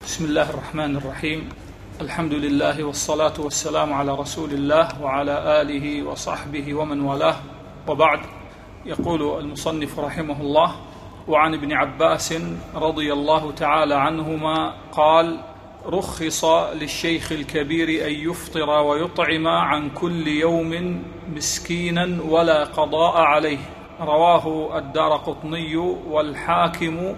بسم الله الرحمن الرحيم. الحمد لله والصلاة والسلام على رسول الله وعلى آله وصحبه ومن والاه، وبعد. يقول المصنف رحمه الله: وعن ابن عباس رضي الله تعالى عنهما قال: رخص للشيخ الكبير أن يفطر ويطعم عن كل يوم مسكينا ولا قضاء عليه. رواه الدارقطني والحاكم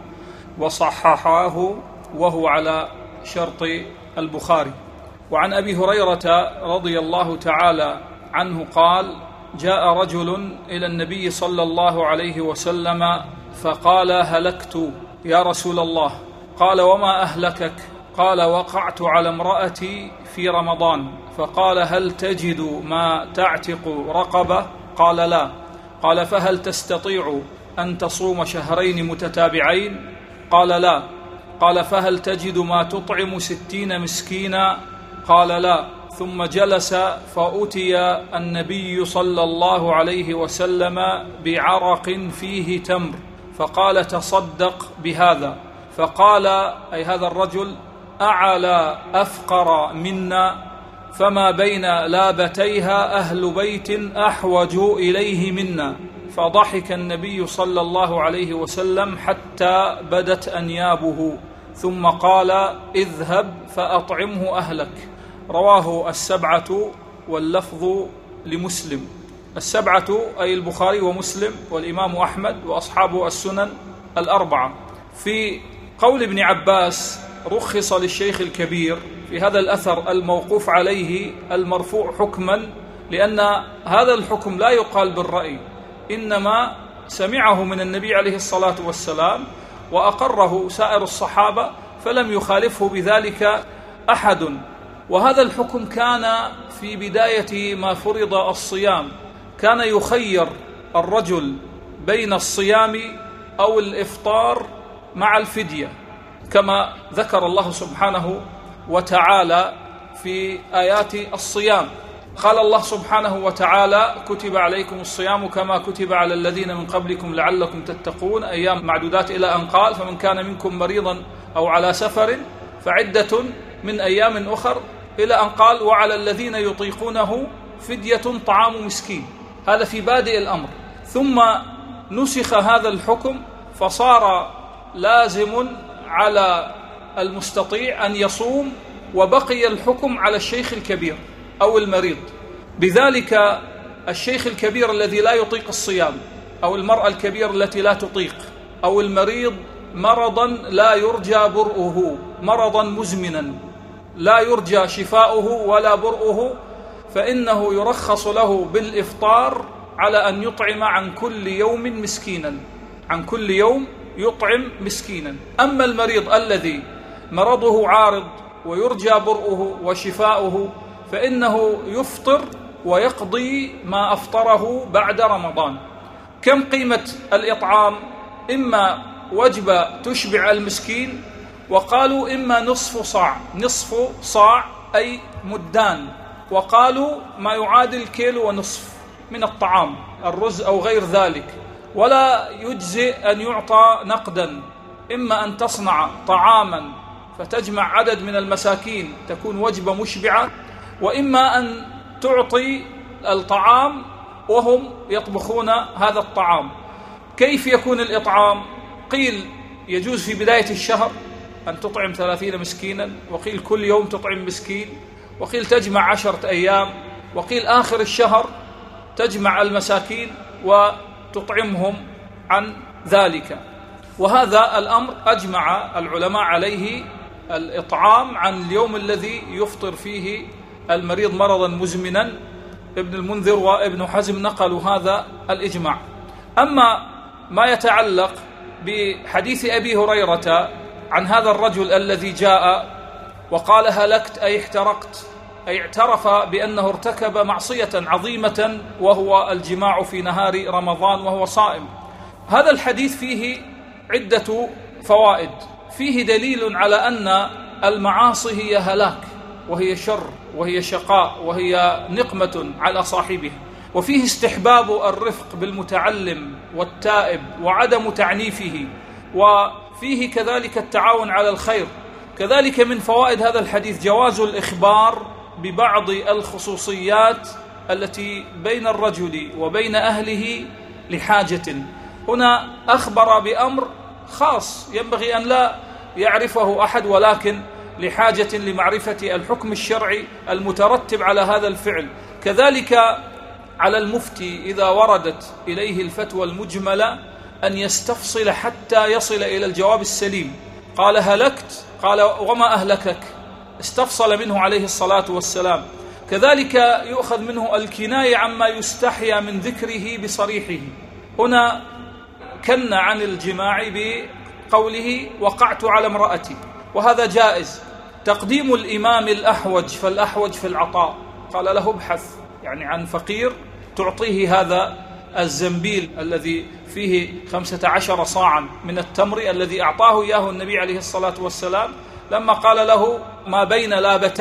وصححاه وهو على شرط البخاري. وعن أبي هريرة رضي الله تعالى عنه قال: جاء رجل إلى النبي صلى الله عليه وسلم فقال: هلكت يا رسول الله. قال: وما أهلكك؟ قال: وقعت على امرأتي في رمضان. فقال: هل تجد ما تعتق رقبة؟ قال: لا. قال: فهل تستطيع أن تصوم شهرين متتابعين؟ قال: لا. قال: فهل تجد ما تطعم 60 مسكينا؟ قال: لا. ثم جلس فأتي النبي صلى الله عليه وسلم بعرق فيه تمر فقال: تصدق بهذا. فقال أي هذا الرجل: أعلى أفقر منا، فما بين لابتيها أهل بيت أحوج إليه منا. فضحك النبي صلى الله عليه وسلم حتى بدت أنيابه، ثم قال: اذهب فأطعمه أهلك. رواه السبعة واللفظ لمسلم. السبعة أي البخاري ومسلم والإمام أحمد وأصحاب السنن الأربعة. في قول ابن عباس: رخص للشيخ الكبير، في هذا الأثر الموقوف عليه المرفوع حكما، لأن هذا الحكم لا يقال بالرأي، إنما سمعه من النبي عليه الصلاة والسلام وأقره سائر الصحابة، فلم يخالفه بذلك أحد. وهذا الحكم كان في بداية ما فرض الصيام، كان يخير الرجل بين الصيام أو الإفطار مع الفدية، كما ذكر الله سبحانه وتعالى في آيات الصيام. قال الله سبحانه وتعالى: كتب عليكم الصيام كما كتب على الذين من قبلكم لعلكم تتقون، أيام معدودات، إلى أن قال: فمن كان منكم مريضا أو على سفر فعدة من أيام أخر، إلى أن قال: وعلى الذين يطيقونه فدية طعام مسكين. هذا في بادئ الأمر، ثم نسخ هذا الحكم فصار لازم على المستطيع أن يصوم، وبقي الحكم على الشيخ الكبير أو المريض. بذلك الشيخ الكبير الذي لا يطيق الصيام، أو المرأة الكبيرة التي لا تطيق، أو المريض مرضا لا يرجى برؤه، مرضا مزمنا لا يرجى شفاؤه ولا برؤه، فإنه يرخص له بالإفطار على أن يطعم عن كل يوم مسكينا، عن كل يوم يطعم مسكينا. أما المريض الذي مرضه عارض ويرجى برؤه وشفاؤه، فإنه يفطر ويقضي ما أفطره بعد رمضان. كم قيمة الإطعام؟ إما وجبة تشبع المسكين، وقالوا إما نصف صاع أي مدان، وقالوا ما يعادل كيلو ونصف من الطعام، الرز أو غير ذلك. ولا يجزئ أن يعطى نقدا، إما أن تصنع طعاما فتجمع عدد من المساكين تكون وجبة مشبعة، وإما أن تعطي الطعام وهم يطبخون هذا الطعام. كيف يكون الإطعام؟ قيل يجوز في بداية الشهر أن تطعم 30 مسكينا، وقيل كل يوم تطعم مسكين، وقيل تجمع 10 أيام، وقيل آخر الشهر تجمع المساكين وتطعمهم عن ذلك. وهذا الأمر أجمع العلماء عليه، الإطعام عن اليوم الذي يفطر فيه المريض مرضا مزمنا. ابن المنذر وابن حزم نقلوا هذا الإجماع. أما ما يتعلق بحديث أبي هريرة عن هذا الرجل الذي جاء وقال: هلكت أي احترقت، أي اعترف بأنه ارتكب معصية عظيمة، وهو الجماع في نهار رمضان وهو صائم. هذا الحديث فيه عدة فوائد. فيه دليل على أن المعاصي هي هلاك، وهي شر، وهي شقاء، وهي نقمة على صاحبها. وفيه استحباب الرفق بالمتعلم والتائب وعدم تعنيفه، وفيه كذلك التعاون على الخير، كذلك من فوائد هذا الحديث جواز الإخبار ببعض الخصوصيات التي بين الرجل وبين أهله لحاجة. هنا أخبر بأمر خاص ينبغي أن لا يعرفه أحد، ولكن لحاجة لمعرفة الحكم الشرعي المترتب على هذا الفعل. كذلك على المفتي إذا وردت إليه الفتوى المجملة أن يستفصل حتى يصل إلى الجواب السليم. قال هلكت، قال وما أهلكك، استفصل منه عليه الصلاة والسلام. كذلك يؤخذ منه الكناية عما يستحيا من ذكره بصريحه. هنا كن عن الجماع بقوله وقعت على امرأتي، وهذا جائز. تقديم الإمام الأحوج فالأحوج في العطاء، قال له ابحث يعني عن فقير تعطيه هذا الزنبيل الذي فيه 15 صاعا من التمر الذي أعطاه إياه النبي عليه الصلاة والسلام، لما قال له ما بين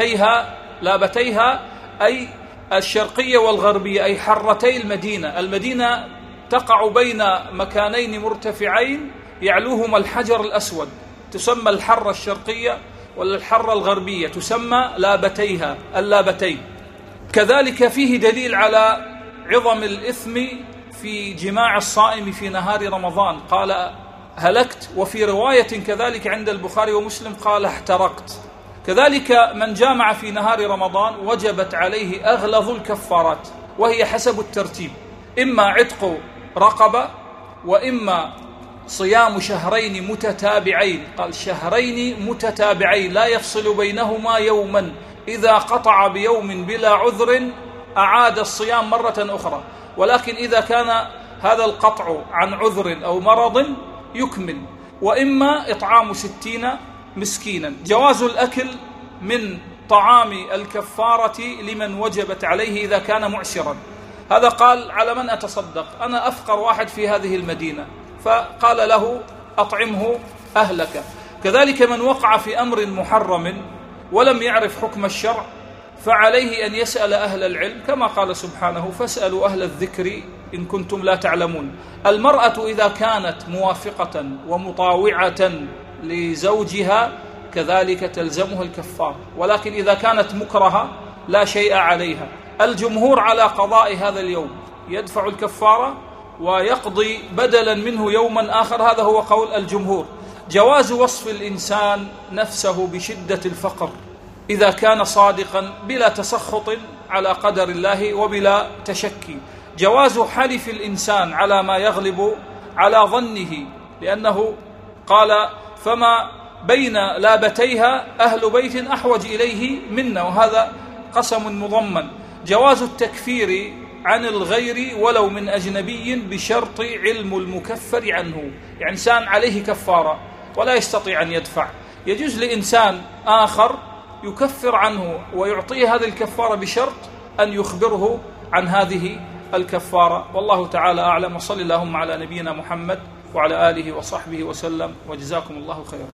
لابتيها أي الشرقية والغربية، أي حرتي المدينة. المدينة تقع بين مكانين مرتفعين يعلوهما الحجر الأسود، تسمى الحرة الشرقية، ولا الحرة الغربية تسمى لابتيها، اللابتين. كذلك فيه دليل على عظم الإثم في جماع الصائم في نهار رمضان، قال هلكت، وفي رواية كذلك عند البخاري ومسلم قال احترقت. كذلك من جامع في نهار رمضان وجبت عليه أغلظ الكفارات، وهي حسب الترتيب، إما عتق رقبة، وإما صيام شهرين متتابعين، قال شهرين متتابعين لا يفصل بينهما يوما، إذا قطع بيوم بلا عذر أعاد الصيام مرة أخرى، ولكن إذا كان هذا القطع عن عذر أو مرض يكمل. وإما إطعام 60 مسكينا. جواز الأكل من طعام الكفارة لمن وجبت عليه إذا كان معسرا. هذا قال على من أتصدق؟ أنا أفقر واحد في هذه المدينة، فقال له أطعمه أهلك. كذلك من وقع في أمر محرم ولم يعرف حكم الشرع فعليه أن يسأل أهل العلم، كما قال سبحانه فاسألوا أهل الذكر إن كنتم لا تعلمون. المرأة إذا كانت موافقة ومطاوعة لزوجها كذلك تلزمه الكفارة، ولكن إذا كانت مكرهة لا شيء عليها. الجمهور على قضاء هذا اليوم، يدفع الكفارة ويقضي بدلا منه يوما آخر، هذا هو قول الجمهور. جواز وصف الإنسان نفسه بشدة الفقر إذا كان صادقا بلا تسخط على قدر الله وبلا تشكي. جواز حلف الإنسان على ما يغلب على ظنه، لأنه قال فما بين لابتيها أهل بيت أحوج إليه منا، وهذا قسم مضمن. جواز التكفير عن الغير ولو من أجنبي بشرط علم المكفر عنه، يعني إنسان عليه كفارة ولا يستطيع أن يدفع، يجوز لإنسان آخر يكفر عنه ويعطيه هذه الكفارة بشرط أن يخبره عن هذه الكفارة. والله تعالى أعلم، وصلى اللهم على نبينا محمد وعلى آله وصحبه وسلم، وجزاكم الله خيرا.